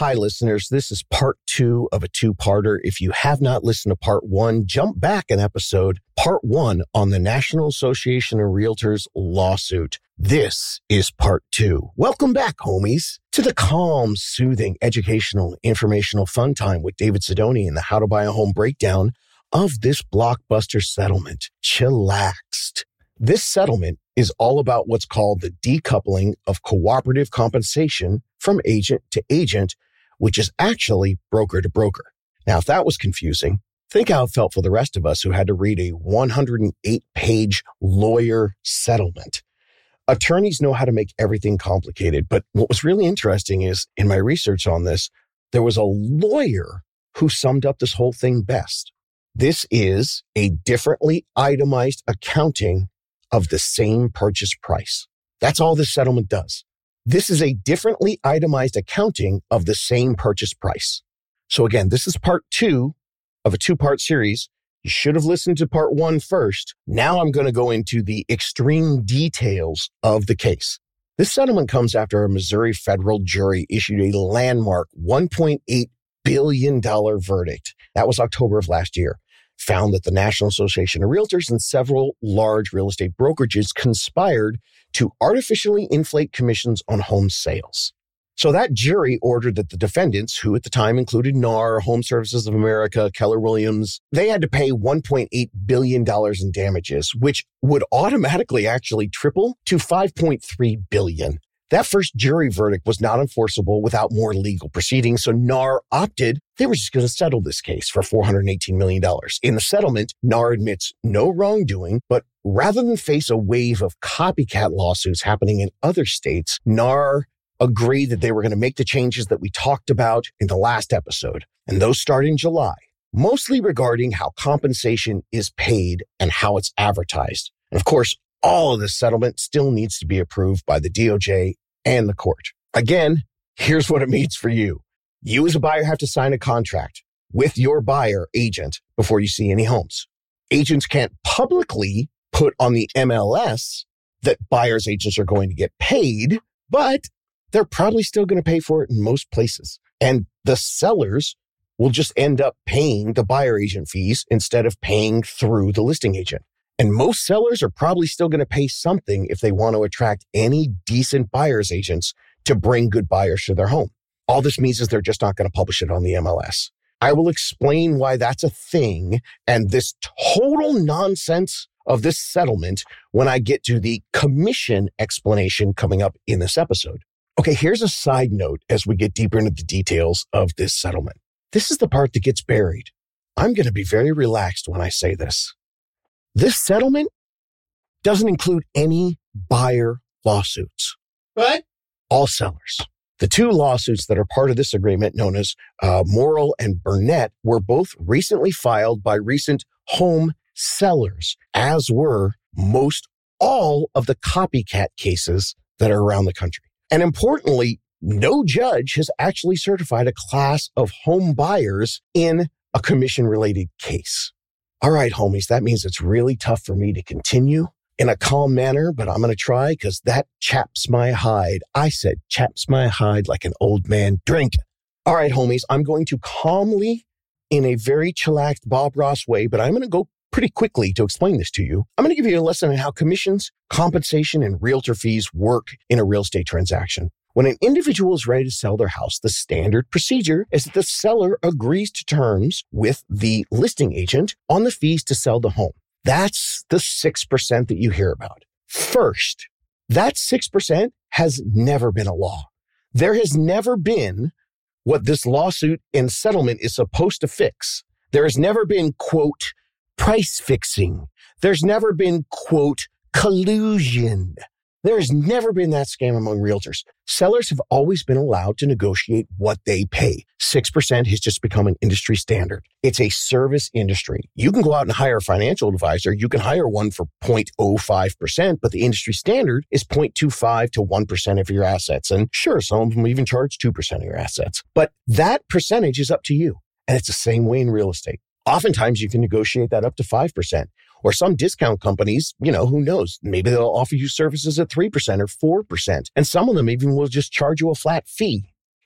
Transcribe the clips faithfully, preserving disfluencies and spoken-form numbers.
Hi, listeners. This is part two of a two-parter. If you have not listened to part one, jump back an episode, part one on the National Association of Realtors lawsuit. This is part two. Welcome back, homies, to the calm, soothing, educational, informational fun time with David Sidoni and the How to Buy a Home breakdown of this blockbuster settlement. Chillaxed. This settlement is all about what's called the decoupling of cooperative compensation from agent to agent, which is actually broker to broker. Now, if that was confusing, think how it felt for the rest of us who had to read a one hundred eight page lawyer settlement. Attorneys know how to make everything complicated, but what was really interesting is, in my research on this, there was a lawyer who summed up this whole thing best. This is a differently itemized accounting of the same purchase price. That's all this settlement does. This is a differently itemized accounting of the same purchase price. So again, this is part two of a two-part series. You should have listened to part one first. Now I'm going to go into the extreme details of the case. This settlement comes after a Missouri federal jury issued a landmark one point eight billion dollars verdict. That was October of last year. Found that the National Association of Realtors and several large real estate brokerages conspired to artificially inflate commissions on home sales. So that jury ordered that the defendants, who at the time included N A R, Home Services of America, Keller Williams, they had to pay one point eight billion dollars in damages, which would automatically actually triple to five point three billion dollars. That first jury verdict was not enforceable without more legal proceedings, so N A R opted they were just going to settle this case for four hundred eighteen million dollars. In the settlement, N A R admits no wrongdoing, but rather than face a wave of copycat lawsuits happening in other states, N A R agreed that they were going to make the changes that we talked about in the last episode, and those start in July, mostly regarding how compensation is paid and how it's advertised. And of course, all of this settlement still needs to be approved by the D O J and the court. Again, here's what it means for you. You as a buyer have to sign a contract with your buyer agent before you see any homes. Agents can't publicly put on the M L S that buyer's agents are going to get paid, but they're probably still going to pay for it in most places. And the sellers will just end up paying the buyer agent fees instead of paying through the listing agent. And most sellers are probably still going to pay something if they want to attract any decent buyer's agents to bring good buyers to their home. All this means is they're just not going to publish it on the M L S. I will explain why that's a thing and this total nonsense of this settlement when I get to the commission explanation coming up in this episode. Okay, here's a side note as we get deeper into the details of this settlement. This is the part that gets buried. I'm going to be very relaxed when I say this. This settlement doesn't include any buyer lawsuits. What? All sellers. The two lawsuits that are part of this agreement, known as uh, Morrill and Burnett, were both recently filed by recent home sellers, as were most all of the copycat cases that are around the country. And importantly, no judge has actually certified a class of home buyers in a commission-related case. All right, homies, that means it's really tough for me to continue in a calm manner, but I'm going to try because that chaps my hide. I said chaps my hide like an old man drink. All right, homies, I'm going to calmly, in a very chillaxed Bob Ross way, but I'm going to go pretty quickly to explain this to you. I'm going to give you a lesson on how commissions, compensation, and realtor fees work in a real estate transaction. When an individual is ready to sell their house, the standard procedure is that the seller agrees to terms with the listing agent on the fees to sell the home. That's the six percent that you hear about. First, that six percent has never been a law. There has never been what this lawsuit and settlement is supposed to fix. There has never been, quote, price fixing. There's never been, quote, collusion. There's never been that scam among realtors. Sellers have always been allowed to negotiate what they pay. six percent has just become an industry standard. It's a service industry. You can go out and hire a financial advisor. You can hire one for zero point zero five percent, but the industry standard is zero point two five to one percent of your assets. And sure, some of them even charge two percent of your assets. But that percentage is up to you. And it's the same way in real estate. Oftentimes, you can negotiate that up to five percent. Or some discount companies, you know, who knows? Maybe they'll offer you services at three percent or four percent. And some of them even will just charge you a flat fee.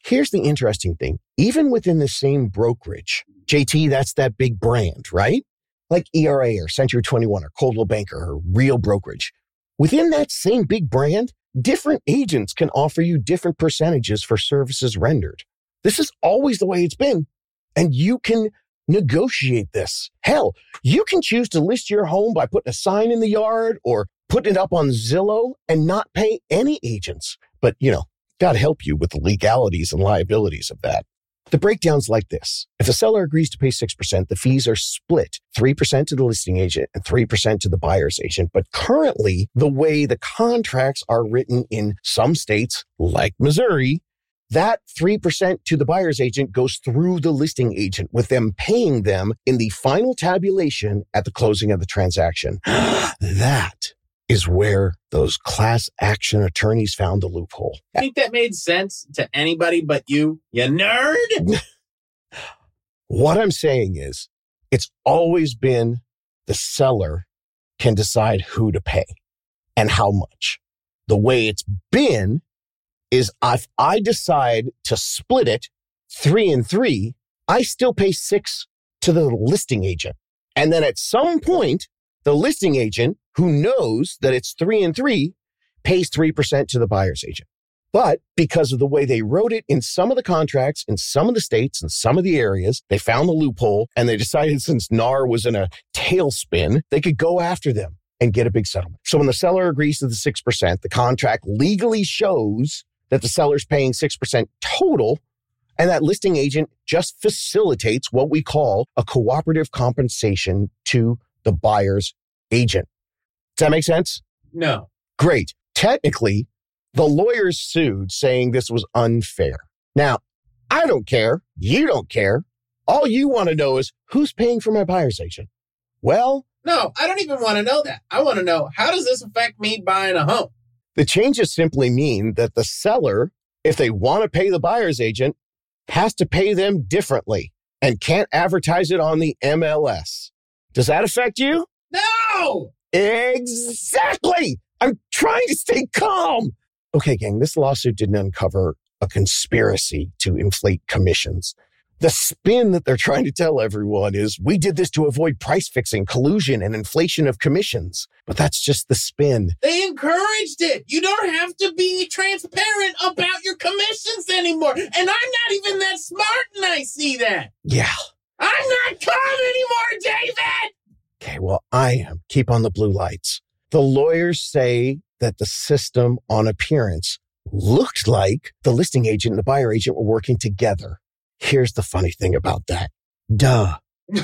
Here's the interesting thing. Even within the same brokerage, J T, that's that big brand, right? Like E R A or Century twenty-one or Coldwell Banker or Real Brokerage. Within that same big brand, different agents can offer you different percentages for services rendered. This is always the way it's been. And you can negotiate this. Hell, you can choose to list your home by putting a sign in the yard or putting it up on Zillow and not pay any agents. But, you know, got to help you with the legalities and liabilities of that. The breakdown's like this. If the seller agrees to pay six percent, the fees are split three percent to the listing agent and three percent to the buyer's agent. But currently, the way the contracts are written in some states, like Missouri, that three percent to the buyer's agent goes through the listing agent, with them paying them in the final tabulation at the closing of the transaction. That is where those class action attorneys found the loophole. I think that made sense to anybody but you, you nerd. What I'm saying is, it's always been the seller can decide who to pay and how much. The way it's been is if I decide to split it three and three, I still pay six to the listing agent. And then at some point, the listing agent, who knows that it's three and three, pays three percent to the buyer's agent. But because of the way they wrote it in some of the contracts, in some of the states, and some of the areas, they found the loophole and they decided since N A R was in a tailspin, they could go after them and get a big settlement. So when the seller agrees to the six percent, the contract legally shows that the seller's paying six percent total, and that listing agent just facilitates what we call a cooperative compensation to the buyer's agent. Does that make sense? No. Great. Technically, the lawyers sued saying this was unfair. Now, I don't care. You don't care. All you want to know is who's paying for my buyer's agent. Well, no, I don't even want to know that. I want to know, how does this affect me buying a home? The changes simply mean that the seller, if they want to pay the buyer's agent, has to pay them differently and can't advertise it on the M L S. Does that affect you? No! Exactly! I'm trying to stay calm. Okay, gang, this lawsuit didn't uncover a conspiracy to inflate commissions. The spin that they're trying to tell everyone is, we did this to avoid price fixing, collusion, and inflation of commissions. But that's just the spin. They encouraged it. You don't have to be transparent about your commissions anymore. And I'm not even that smart, and I see that. Yeah. I'm not calm anymore, David! Okay, well, I am. Keep on the blue lights. The lawyers say that the system on appearance looked like the listing agent and the buyer agent were working together. Here's the funny thing about that. Duh.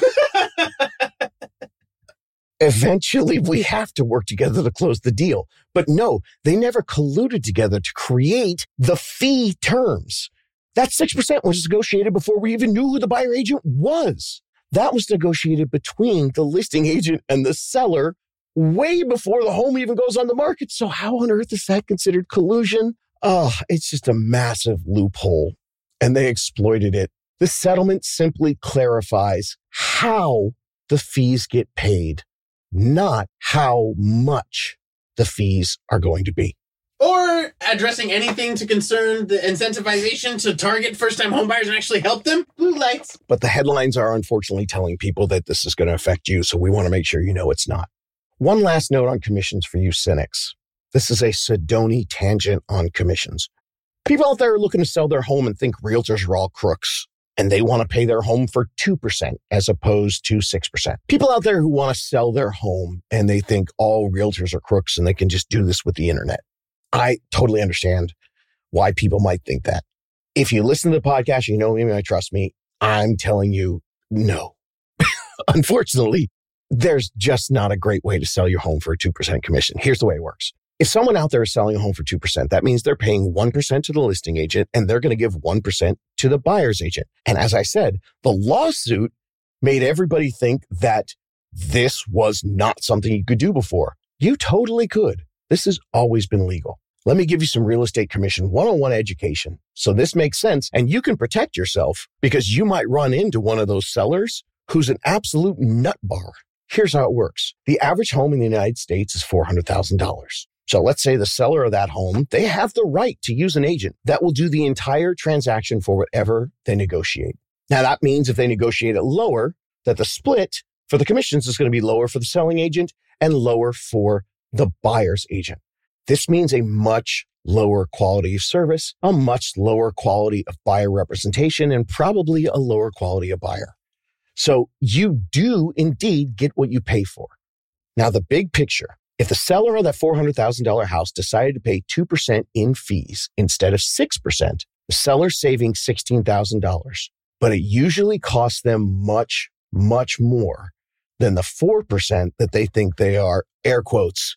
Eventually, we have to work together to close the deal. But no, they never colluded together to create the fee terms. That six percent was negotiated before we even knew who the buyer agent was. That was negotiated between the listing agent and the seller way before the home even goes on the market. So how on earth is that considered collusion? Oh, it's just a massive loophole. And they exploited it. The settlement simply clarifies how the fees get paid, not how much the fees are going to be. Or addressing anything to concern the incentivization to target first-time homebuyers and actually help them. Blue lights. But the headlines are unfortunately telling people that this is going to affect you, so we want to make sure you know it's not. One last note on commissions for you cynics. This is a Sidoni tangent on commissions. People out there are looking to sell their home and think realtors are all crooks, and they want to pay their home for two percent as opposed to six percent. People out there who want to sell their home and they think all realtors are crooks and they can just do this with the internet. I totally understand why people might think that. If you listen to the podcast, you know me, you trust me. I'm telling you, no. Unfortunately, there's just not a great way to sell your home for a two percent commission. Here's the way it works. If someone out there is selling a home for two percent, that means they're paying one percent to the listing agent and they're going to give one percent to the buyer's agent. And as I said, the lawsuit made everybody think that this was not something you could do before. You totally could. This has always been legal. Let me give you some real estate commission one-on-one education. So this makes sense and you can protect yourself because you might run into one of those sellers who's an absolute nut bar. Here's how it works. The average home in the United States is four hundred thousand dollars. So let's say the seller of that home, they have the right to use an agent that will do the entire transaction for whatever they negotiate. Now, that means if they negotiate it lower, that the split for the commissions is going to be lower for the selling agent and lower for the buyer's agent. This means a much lower quality of service, a much lower quality of buyer representation, and probably a lower quality of buyer. So you do indeed get what you pay for. Now, the big picture, if the seller of that four hundred thousand dollars house decided to pay two percent in fees instead of six percent, the seller's saving sixteen thousand dollars. But it usually costs them much, much more than the four percent that they think they are, air quotes,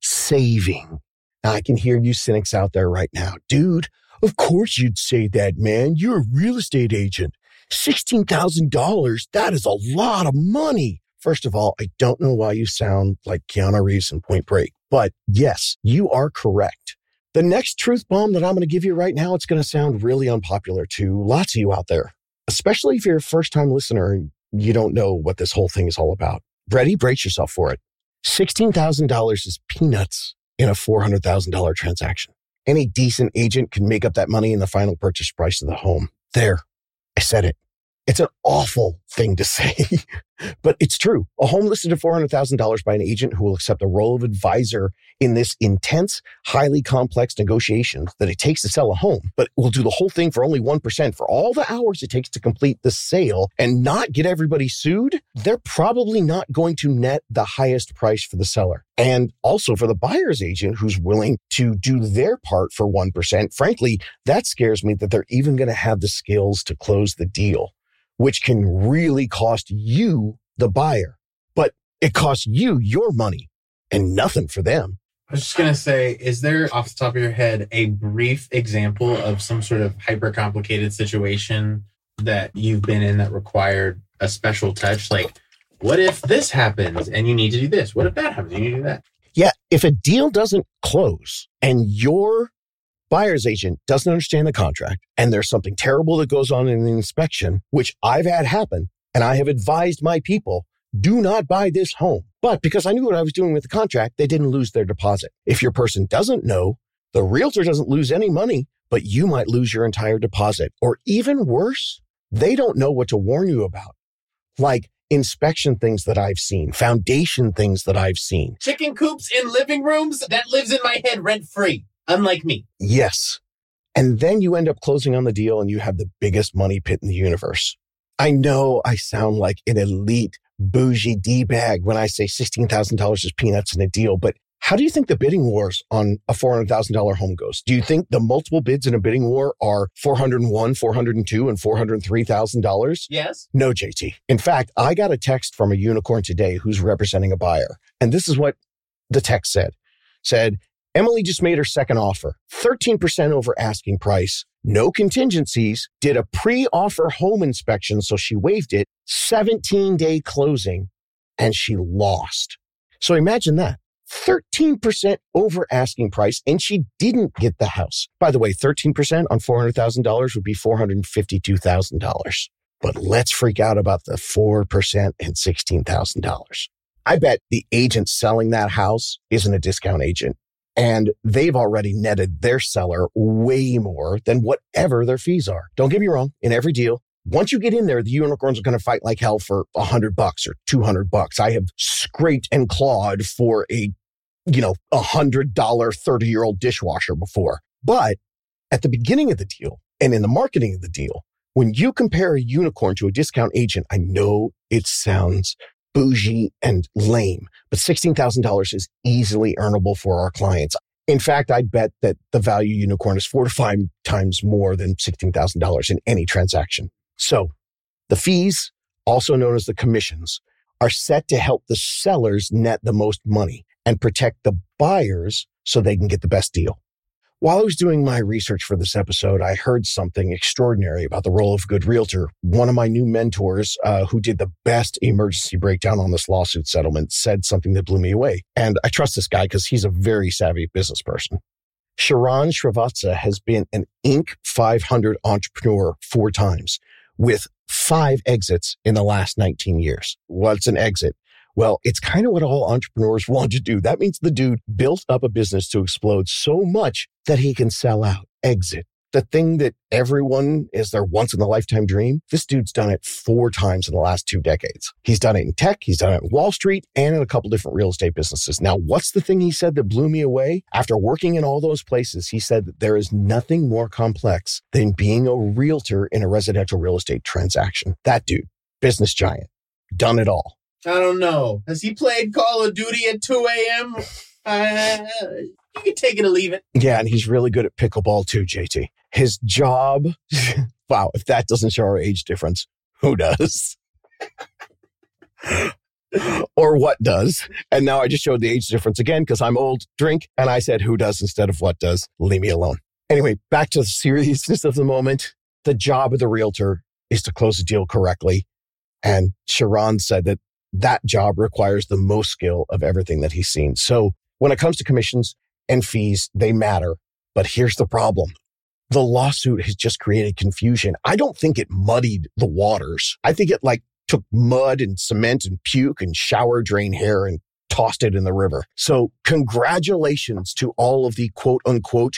saving. Now, I can hear you cynics out there right now. Dude, of course you'd say that, man. You're a real estate agent. sixteen thousand dollars, that is a lot of money. First of all, I don't know why you sound like Keanu Reeves in Point Break, but yes, you are correct. The next truth bomb that I'm going to give you right now, it's going to sound really unpopular to lots of you out there, especially if you're a first-time listener and you don't know what this whole thing is all about. Ready? Brace yourself for it. sixteen thousand dollars is peanuts in a four hundred thousand dollars transaction. Any decent agent can make up that money in the final purchase price of the home. There, I said it. It's an awful thing to say, but it's true. A home listed at four hundred thousand dollars by an agent who will accept the role of advisor in this intense, highly complex negotiations that it takes to sell a home, but will do the whole thing for only one percent for all the hours it takes to complete the sale and not get everybody sued. They're probably not going to net the highest price for the seller. And also for the buyer's agent who's willing to do their part for one percent. Frankly, that scares me that they're even going to have the skills to close the deal, which can really cost you, the buyer. But it costs you your money and nothing for them. I was just going to say, is there off the top of your head a brief example of some sort of hyper complicated situation that you've been in that required a special touch? Like, what if this happens and you need to do this? What if that happens and you need to do that? Yeah, if a deal doesn't close and your buyer's agent doesn't understand the contract and there's something terrible that goes on in the inspection, which I've had happen, and I have advised my people, do not buy this home. But because I knew what I was doing with the contract, they didn't lose their deposit. If your person doesn't know, the realtor doesn't lose any money, but you might lose your entire deposit. Or even worse, they don't know what to warn you about. Like inspection things that I've seen, foundation things that I've seen. Chicken coops in living rooms, that lives in my head rent free. Unlike me. Yes. And then you end up closing on the deal and you have the biggest money pit in the universe. I know I sound like an elite bougie D-bag when I say sixteen thousand dollars is peanuts in a deal, but how do you think the bidding wars on a four hundred thousand dollars home goes? Do you think the multiple bids in a bidding war are four hundred one, four hundred two, and four hundred three thousand dollars? Yes. No, J T. In fact, I got a text from a unicorn today who's representing a buyer. And this is what the text said. Said, Emily just made her second offer, thirteen percent over asking price, no contingencies, did a pre-offer home inspection, so she waived it, seventeen-day closing, and she lost. So imagine that, thirteen percent over asking price, and she didn't get the house. By the way, thirteen percent on four hundred thousand dollars would be four hundred fifty-two thousand dollars. But let's freak out about the four percent and sixteen thousand dollars. I bet the agent selling that house isn't a discount agent. And they've already netted their seller way more than whatever their fees are. Don't get me wrong. In every deal, once you get in there, the unicorns are going to fight like hell for a hundred bucks or two hundred bucks. I have scraped and clawed for a, you know, a hundred dollar thirty year old dishwasher before. But at the beginning of the deal and in the marketing of the deal, when you compare a unicorn to a discount agent, I know it sounds bougie and lame, but sixteen thousand dollars is easily earnable for our clients. In fact, I bet that the value unicorn is four to five times more than sixteen thousand dollars in any transaction. So the fees, also known as the commissions, are set to help the sellers net the most money and protect the buyers so they can get the best deal. While I was doing my research for this episode, I heard something extraordinary about the role of a good realtor. One of my new mentors, uh, who did the best emergency breakdown on this lawsuit settlement, said something that blew me away. And I trust this guy because he's a very savvy business person. Sharon Srivatsa has been an Inc five hundred entrepreneur four times with five exits in the last nineteen years. What's an exit? Well, it's kind of what all entrepreneurs want to do. That means the dude built up a business to explode so much that he can sell out, exit. The thing that everyone is their once-in-a-lifetime dream, this dude's done it four times in the last two decades. He's done it in tech, he's done it in Wall Street, and in a couple different real estate businesses. Now, what's the thing he said that blew me away? After working in all those places, he said that there is nothing more complex than being a realtor in a residential real estate transaction. That dude, business giant, done it all. I don't know. Has he played Call of Duty at two a.m.? Uh, you can take it or leave it. Yeah, and he's really good at pickleball too, J T. His job, wow, if that doesn't show our age difference, who does? Or what does? And now I just showed the age difference again because I'm old, drink, and I said who does instead of what does. Leave me alone. Anyway, back to the seriousness of the moment. The job of the realtor is to close a deal correctly. And Sharon said that that job requires the most skill of everything that he's seen. So when it comes to commissions and fees, they matter. But here's the problem. The lawsuit has just created confusion. I don't think it muddied the waters. I think it like took mud and cement and puke and shower drain hair and tossed it in the river. So congratulations to all of the quote unquote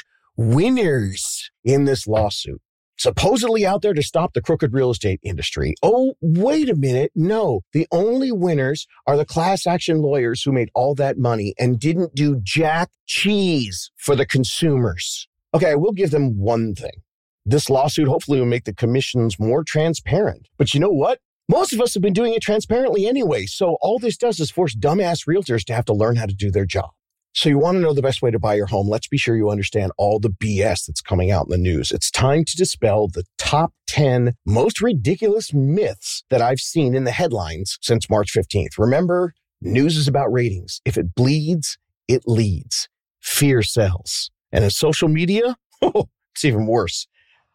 winners in this lawsuit. Supposedly out there to stop the crooked real estate industry. Oh, wait a minute. No, the only winners are the class action lawyers who made all that money and didn't do jack cheese for the consumers. Okay, I will give them one thing. This lawsuit hopefully will make the commissions more transparent. But you know what? Most of us have been doing it transparently anyway. So all this does is force dumbass realtors to have to learn how to do their job. So you want to know the best way to buy your home? Let's be sure you understand all the B S that's coming out in the news. It's time to dispel the top ten most ridiculous myths that I've seen in the headlines since March fifteenth. Remember, news is about ratings. If it bleeds, it leads. Fear sells. And in social media, oh, it's even worse.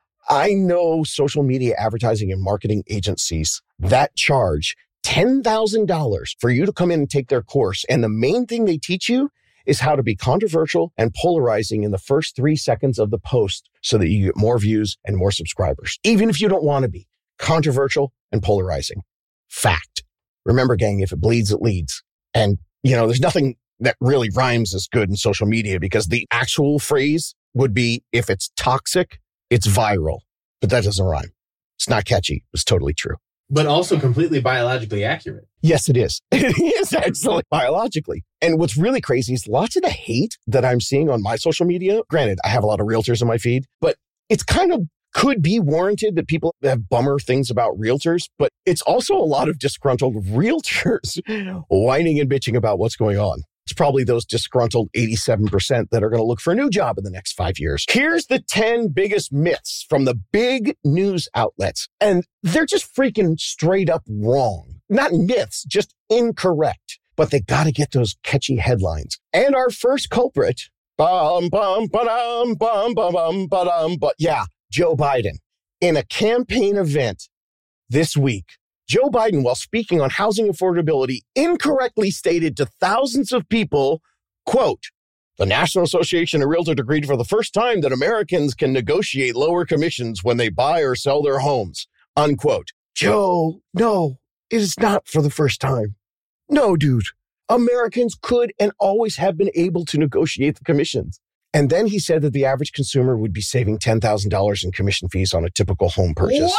I know social media advertising and marketing agencies that charge ten thousand dollars for you to come in and take their course. And the main thing they teach you is how to be controversial and polarizing in the first three seconds of the post so that you get more views and more subscribers. Even if you don't want to be controversial and polarizing. Fact. Remember, gang, if it bleeds, it leads. And, you know, there's nothing that really rhymes as good in social media because the actual phrase would be, if it's toxic, it's viral. But that doesn't rhyme. It's not catchy. It's totally true. But also completely biologically accurate. Yes, it is. It is excellent biologically. And what's really crazy is lots of the hate that I'm seeing on my social media. Granted, I have a lot of realtors in my feed, but it's kind of could be warranted that people have bummer things about realtors, but it's also a lot of disgruntled realtors whining and bitching about what's going on. It's probably those disgruntled eighty-seven percent that are going to look for a new job in the next five years. Here's the ten biggest myths from the big news outlets. And they're just freaking straight up wrong. Not myths, just incorrect. But they got to get those catchy headlines. And our first culprit, bum, bum, ba-dum, bum, bum, bum, ba-dum, but yeah, Joe Biden. In a campaign event this week, Joe Biden, while speaking on housing affordability, incorrectly stated to thousands of people, quote, the National Association of Realtors agreed for the first time that Americans can negotiate lower commissions when they buy or sell their homes, unquote. Joe, no, it is not for the first time. No, dude. Americans could and always have been able to negotiate the commissions. And then he said that the average consumer would be saving ten thousand dollars in commission fees on a typical home purchase.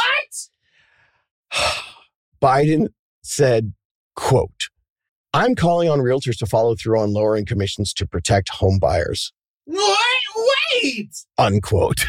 What? Biden said, quote, I'm calling on realtors to follow through on lowering commissions to protect home buyers. What? Wait! Unquote.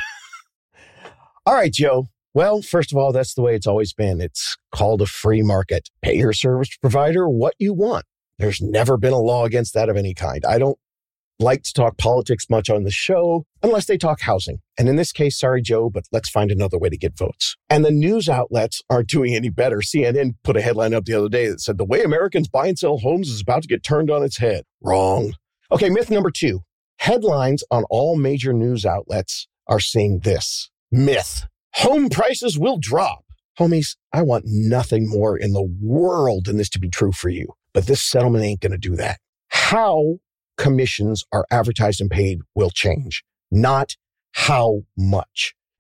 All right, Joe. Well, first of all, that's the way it's always been. It's called a free market. Pay your service provider what you want. There's never been a law against that of any kind. I don't like to talk politics much on the show unless they talk housing. And in this case, sorry, Joe, but let's find another way to get votes. And the news outlets aren't doing any better. C N N put a headline up the other day that said the way Americans buy and sell homes is about to get turned on its head. Wrong. Okay, myth number two. Headlines on all major news outlets are saying this. Myth. Home prices will drop. Homies, I want nothing more in the world than this to be true for you. But this settlement ain't going to do that. How commissions are advertised and paid will change, not how much.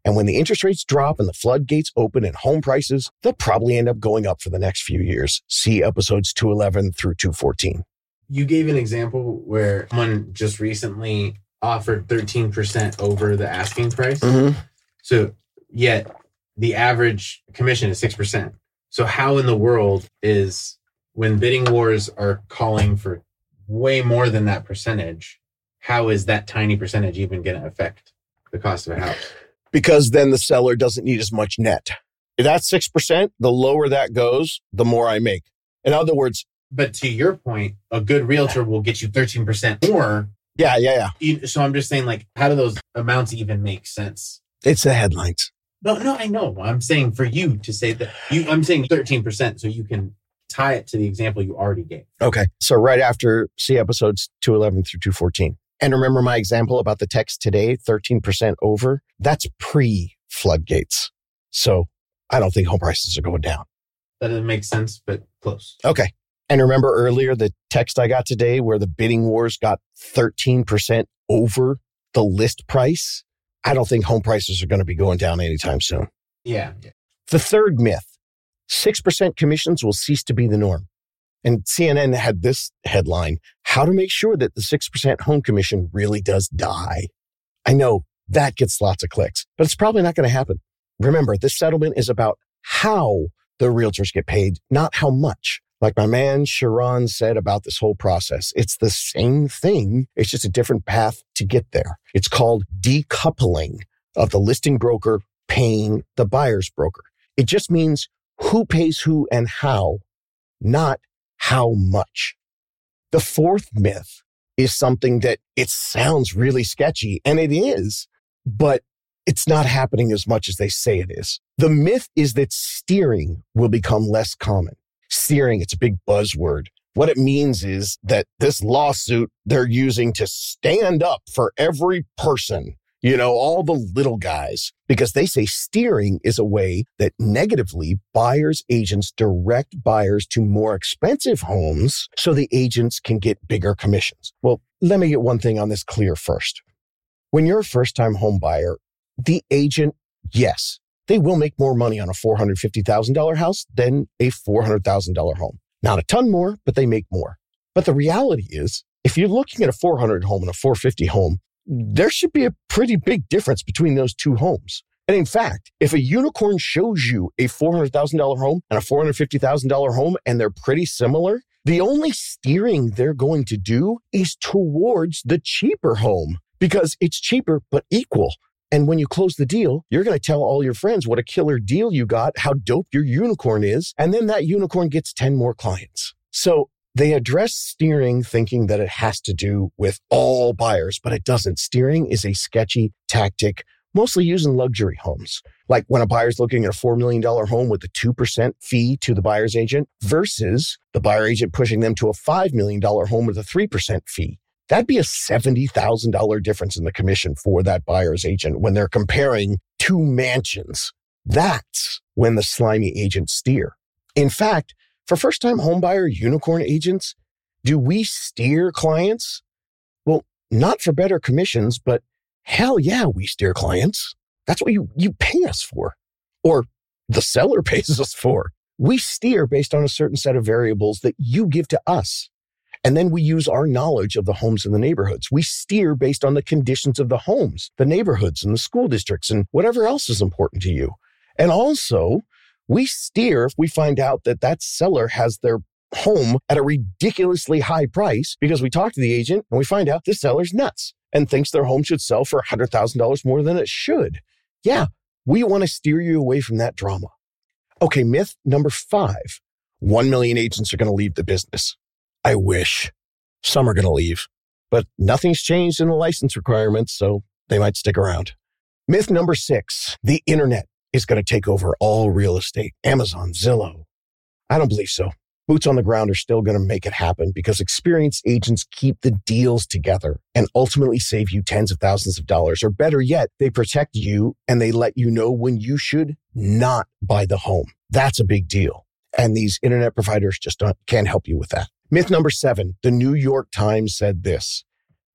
And when the interest rates drop and the floodgates open and home prices, they'll probably end up going up for the next few years. See episodes two eleven through two fourteen. You gave an example where someone just recently offered thirteen percent over the asking price. Mm-hmm. So yet the average commission is six percent. So how in the world is, when bidding wars are calling for way more than that percentage, how is that tiny percentage even going to affect the cost of a house? Because then the seller doesn't need as much net. If that's six percent, the lower that goes, the more I make. In other words, but to your point, a good realtor will get you thirteen percent more. Yeah, yeah, yeah. So I'm just saying, like, how do those amounts even make sense? It's the headlines. No, no, I know. I'm saying for you to say that, you, I'm saying thirteen percent so you can tie it to the example you already gave. Okay. So right after, see episodes two eleven through two fourteen. And remember my example about the text today, thirteen percent over? That's pre-floodgates. So I don't think home prices are going down. That doesn't make sense, but close. Okay. And remember earlier the text I got today where the bidding wars got thirteen percent over the list price? I don't think home prices are going to be going down anytime soon. Yeah. yeah. The third myth, six percent commissions will cease to be the norm. And C N N had this headline, how to make sure that the six percent home commission really does die. I know that gets lots of clicks, but it's probably not going to happen. Remember, this settlement is about how the realtors get paid, not how much. Like my man Sharon said about this whole process, it's the same thing. It's just a different path to get there. It's called decoupling of the listing broker paying the buyer's broker. It just means who pays who and how, not how much. The fourth myth is something that it sounds really sketchy, and it is, but it's not happening as much as they say it is. The myth is that steering will become less common. Steering, it's a big buzzword. What it means is that this lawsuit they're using to stand up for every person, you know, all the little guys, because they say steering is a way that negatively buyers agents direct buyers to more expensive homes so the agents can get bigger commissions. Well, let me get one thing on this clear first. When you're a first-time home buyer, the agent, yes, they will make more money on a four hundred fifty thousand dollars house than a four hundred thousand dollars home. Not a ton more, but they make more. But the reality is, if you're looking at a four hundred home and a four fifty home, there should be a pretty big difference between those two homes. And in fact, if a unicorn shows you a four hundred thousand dollars home and a four hundred fifty thousand dollars home and they're pretty similar, the only steering they're going to do is towards the cheaper home because it's cheaper but equal. And when you close the deal, you're going to tell all your friends what a killer deal you got, how dope your unicorn is, and then that unicorn gets ten more clients. So they address steering thinking that it has to do with all buyers, but it doesn't. Steering is a sketchy tactic, mostly used in luxury homes. Like when a buyer's looking at a four million dollars home with a two percent fee to the buyer's agent versus the buyer agent pushing them to a five million dollars home with a three percent fee. That'd be a seventy thousand dollars difference in the commission for that buyer's agent when they're comparing two mansions. That's when the slimy agents steer. In fact, for first-time homebuyer unicorn agents, do we steer clients? Well, not for better commissions, but hell yeah, we steer clients. That's what you, you pay us for, or the seller pays us for. We steer based on a certain set of variables that you give to us. And then we use our knowledge of the homes in the neighborhoods. We steer based on the conditions of the homes, the neighborhoods and the school districts and whatever else is important to you. And also, we steer if we find out that that seller has their home at a ridiculously high price because we talk to the agent and we find out this seller's nuts and thinks their home should sell for one hundred thousand dollars more than it should. Yeah, we want to steer you away from that drama. Okay, myth number five. One million agents are going to leave the business. I wish. Some are going to leave, but nothing's changed in the license requirements, so they might stick around. Myth number six, the internet is going to take over all real estate. Amazon, Zillow. I don't believe so. Boots on the ground are still going to make it happen because experienced agents keep the deals together and ultimately save you tens of thousands of dollars. Or better yet, they protect you and they let you know when you should not buy the home. That's a big deal. And these internet providers just don't, can't help you with that. Myth number seven, the New York Times said this.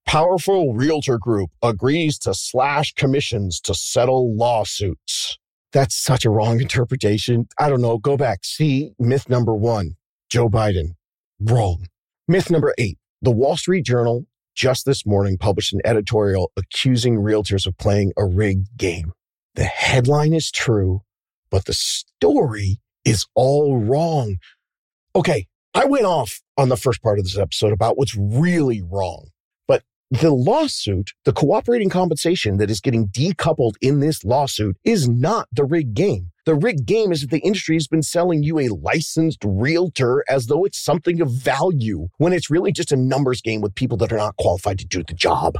Powerful realtor group agrees to slash commissions to settle lawsuits. That's such a wrong interpretation. I don't know. Go back. See myth number one, Joe Biden. Wrong. Myth number eight, the Wall Street Journal just this morning published an editorial accusing realtors of playing a rigged game. The headline is true, but the story is all wrong. Okay, I went off on the first part of this episode about what's really wrong. But the lawsuit, the cooperating compensation that is getting decoupled in this lawsuit is not the rigged game. The rigged game is that the industry has been selling you a licensed realtor as though it's something of value, when it's really just a numbers game with people that are not qualified to do the job.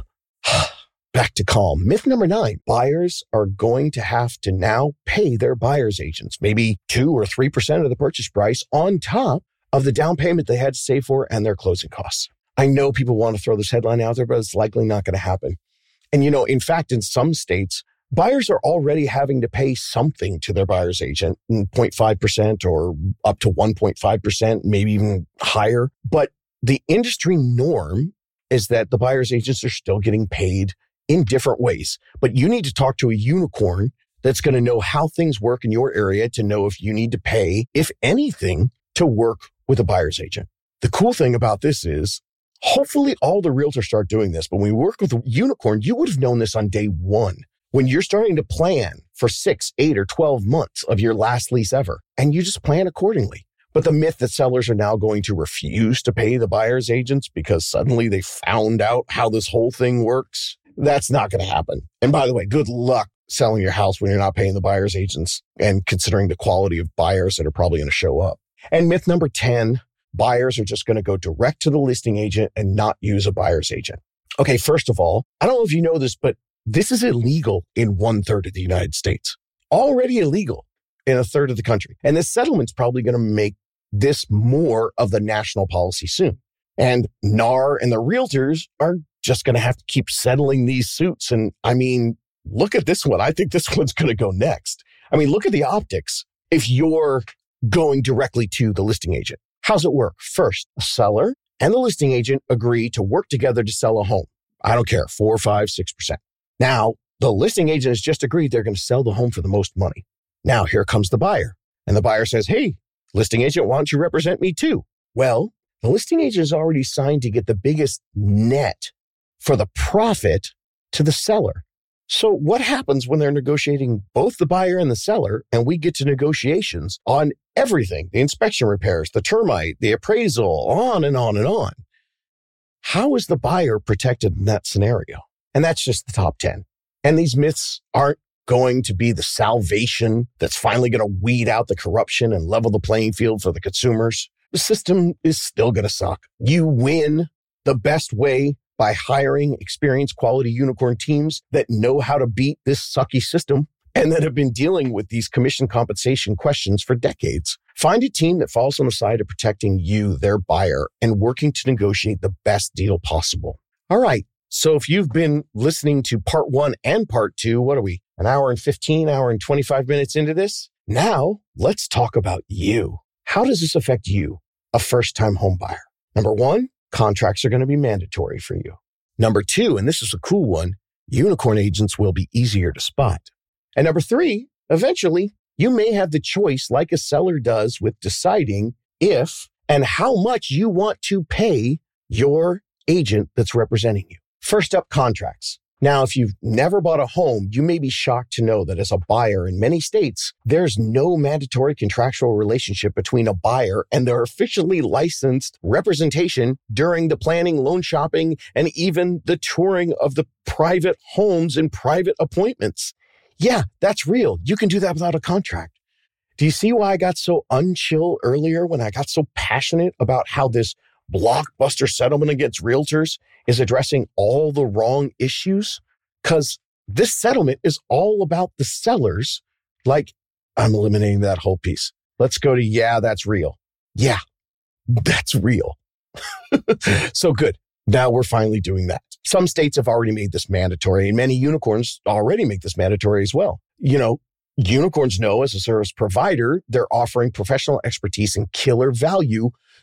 Back to calm. Myth number nine, buyers are going to have to now pay their buyer's agents, maybe two or three percent of the purchase price on top of the down payment they had to save for and their closing costs. I know people want to throw this headline out there, but it's likely not going to happen. And you know, in fact, in some states, buyers are already having to pay something to their buyer's agent, zero point five percent or up to one point five percent, maybe even higher. But the industry norm is that the buyer's agents are still getting paid in different ways. But you need to talk to a unicorn that's going to know how things work in your area to know if you need to pay, if anything, to work with a buyer's agent. The cool thing about this is, hopefully all the realtors start doing this, but when we work with a unicorn, you would have known this on day one. When you're starting to plan for six, eight, or twelve months of your last lease ever, and you just plan accordingly. But the myth that sellers are now going to refuse to pay the buyer's agents because suddenly they found out how this whole thing works, that's not going to happen. And by the way, good luck selling your house when you're not paying the buyer's agents and considering the quality of buyers that are probably going to show up. And myth number ten, buyers are just going to go direct to the listing agent and not use a buyer's agent. Okay, first of all, I don't know if you know this, but this is illegal in one third of the United States. Already illegal in a third of the country. And this settlement's probably going to make this more of the national policy soon. And N A R and the realtors are just going to have to keep settling these suits. And I mean, look at this one. I think this one's going to go next. I mean, look at the optics. If you're going directly to the listing agent, how's it work? First, the seller and the listing agent agree to work together to sell a home. I don't care, four, five, six percent. Now, the listing agent has just agreed they're going to sell the home for the most money. Now, here comes the buyer. And the buyer says, hey, listing agent, why don't you represent me too? Well, the listing agent is already signed to get the biggest net for the profit to the seller. So what happens when they're negotiating both the buyer and the seller, and we get to negotiations on everything, the inspection repairs, the termite, the appraisal, on and on and on? How is the buyer protected in that scenario? And that's just the top ten. And these myths aren't going to be the salvation that's finally going to weed out the corruption and level the playing field for the consumers. The system is still going to suck. You win the best way by hiring experienced quality unicorn teams that know how to beat this sucky system and that have been dealing with these commission compensation questions for decades. Find a team that falls on the side of protecting you, their buyer, and working to negotiate the best deal possible. All right. So if you've been listening to part one and part two, what are we? An hour and fifteen, hour and twenty-five minutes into this? Now let's talk about you. How does this affect you, a first-time home buyer? Number one, contracts are going to be mandatory for you. Number two, and this is a cool one, unicorn agents will be easier to spot. And number three, eventually, you may have the choice, like a seller does, with deciding if and how much you want to pay your agent that's representing you. First up, contracts. Now, if you've never bought a home, you may be shocked to know that as a buyer in many states, there's no mandatory contractual relationship between a buyer and their officially licensed representation during the planning, loan shopping, and even the touring of the private homes and private appointments. Yeah, that's real. You can do that without a contract. Do you see why I got so unchill earlier when I got so passionate about how this blockbuster settlement against realtors is addressing all the wrong issues? Because this settlement is all about the sellers. Like, I'm eliminating that whole piece. Let's go to, yeah, that's real. Yeah, that's real. So good. Now we're finally doing that. Some states have already made this mandatory, and many unicorns already make this mandatory as well. You know, unicorns know as a service provider, they're offering professional expertise and killer value.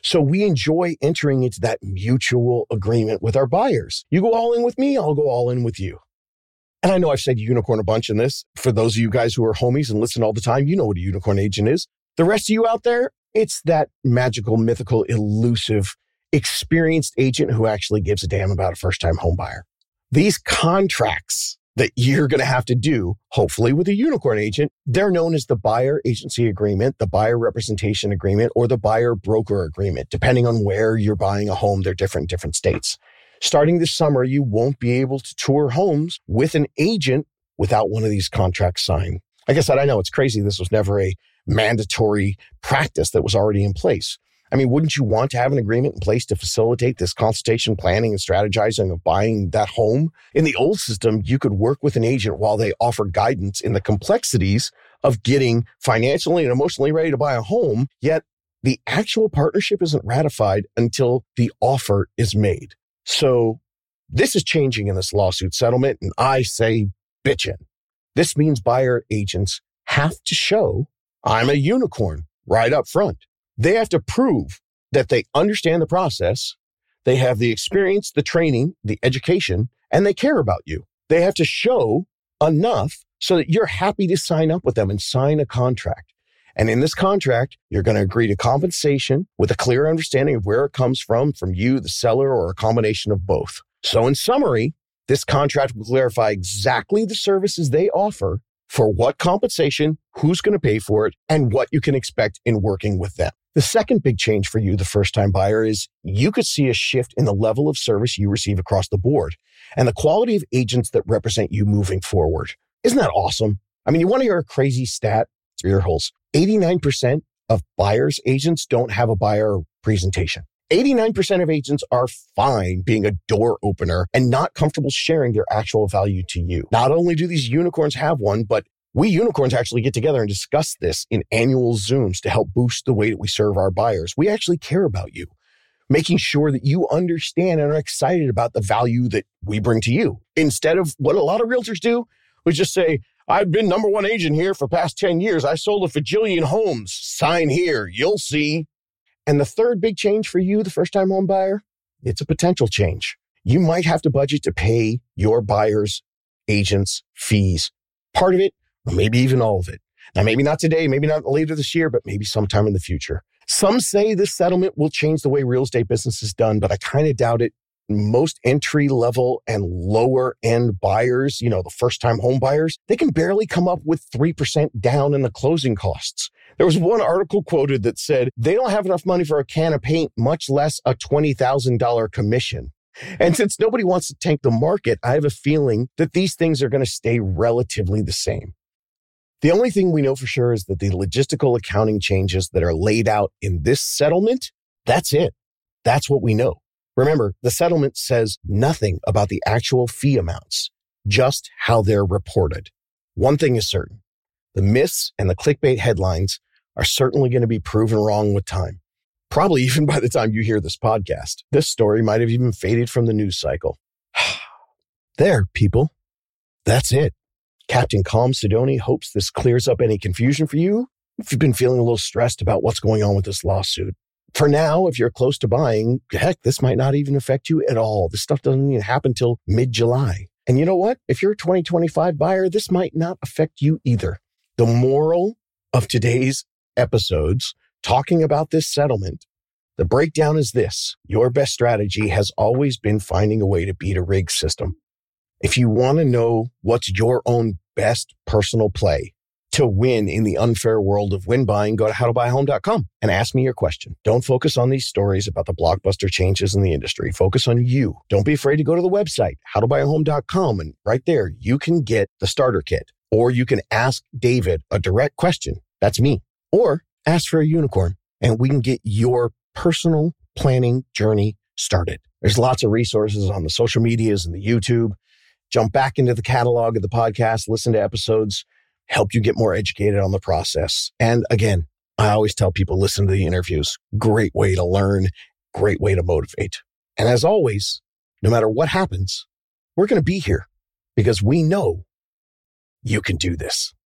So we enjoy entering into that mutual agreement with our buyers. You go all in with me, I'll go all in with you. And I know I've said unicorn a bunch in this. For those of you guys who are homies and listen all the time, you know what a unicorn agent is. The rest of you out there, it's that magical, mythical, elusive, experienced agent who actually gives a damn about a first-time home buyer. These contracts that you're going to have to do, hopefully with a unicorn agent, they're known as the buyer agency agreement, the buyer representation agreement, or the buyer broker agreement. Depending on where you're buying a home, they're different in different states. Starting this summer, you won't be able to tour homes with an agent without one of these contracts signed. Like I said, I know it's crazy. This was never a mandatory practice that was already in place. I mean, wouldn't you want to have an agreement in place to facilitate this consultation, planning, and strategizing of buying that home? In the old system, you could work with an agent while they offer guidance in the complexities of getting financially and emotionally ready to buy a home, yet the actual partnership isn't ratified until the offer is made. So this is changing in this lawsuit settlement, and I say bitchin'. This means buyer agents have to show I'm a unicorn right up front. They have to prove that they understand the process, they have the experience, the training, the education, and they care about you. They have to show enough so that you're happy to sign up with them and sign a contract. And in this contract, you're going to agree to compensation with a clear understanding of where it comes from, from you, the seller, or a combination of both. So in summary, this contract will clarify exactly the services they offer, for what compensation, who's going to pay for it, and what you can expect in working with them. The second big change for you, the first-time buyer, is you could see a shift in the level of service you receive across the board and the quality of agents that represent you moving forward. Isn't that awesome? I mean, you want to hear a crazy stat? It's ear holes. eighty-nine percent of buyers' agents don't have a buyer presentation. eighty-nine percent of agents are fine being a door opener and not comfortable sharing their actual value to you. Not only do these unicorns have one, but we unicorns actually get together and discuss this in annual Zooms to help boost the way that we serve our buyers. We actually care about you, making sure that you understand and are excited about the value that we bring to you. Instead of what a lot of realtors do, we just say, I've been number one agent here for past ten years. I sold a fajillion homes. Sign here. You'll see. And the third big change for you, the first-time home buyer, it's a potential change. You might have to budget to pay your buyers' agents' fees. Part of it, or maybe even all of it. Now, maybe not today, maybe not later this year, but maybe sometime in the future. Some say this settlement will change the way real estate business is done, but I kind of doubt it. Most entry-level and lower-end buyers, you know, the first-time home buyers, they can barely come up with three percent down in the closing costs. There was one article quoted that said, they don't have enough money for a can of paint, much less a twenty thousand dollars commission. And since nobody wants to tank the market, I have a feeling that these things are going to stay relatively the same. The only thing we know for sure is that the logistical accounting changes that are laid out in this settlement, that's it. That's what we know. Remember, the settlement says nothing about the actual fee amounts, just how they're reported. One thing is certain. The myths and the clickbait headlines are certainly going to be proven wrong with time. Probably even by the time you hear this podcast. This story might have even faded from the news cycle. There, people. That's it. Captain Calm Sidoni hopes this clears up any confusion for you if you've been feeling a little stressed about what's going on with this lawsuit. For now, if you're close to buying, heck, this might not even affect you at all. This stuff doesn't even happen till mid-July. And you know what? If you're a twenty twenty-five buyer, this might not affect you either. The moral of today's episodes, talking about this settlement, the breakdown is this. Your best strategy has always been finding a way to beat a rigged system. If you want to know what's your own best personal play to win in the unfair world of win buying, go to how to buy a home dot com and ask me your question. Don't focus on these stories about the blockbuster changes in the industry. Focus on you. Don't be afraid to go to the website, how to buy a home dot com, and right there, you can get the starter kit. Or you can ask David a direct question. That's me. Or ask for a unicorn, and we can get your personal planning journey started. There's lots of resources on the social medias and the YouTube. Jump back into the catalog of the podcast, listen to episodes, help you get more educated on the process. And again, I always tell people, listen to the interviews. Great way to learn, great way to motivate. And as always, no matter what happens, we're going to be here because we know you can do this.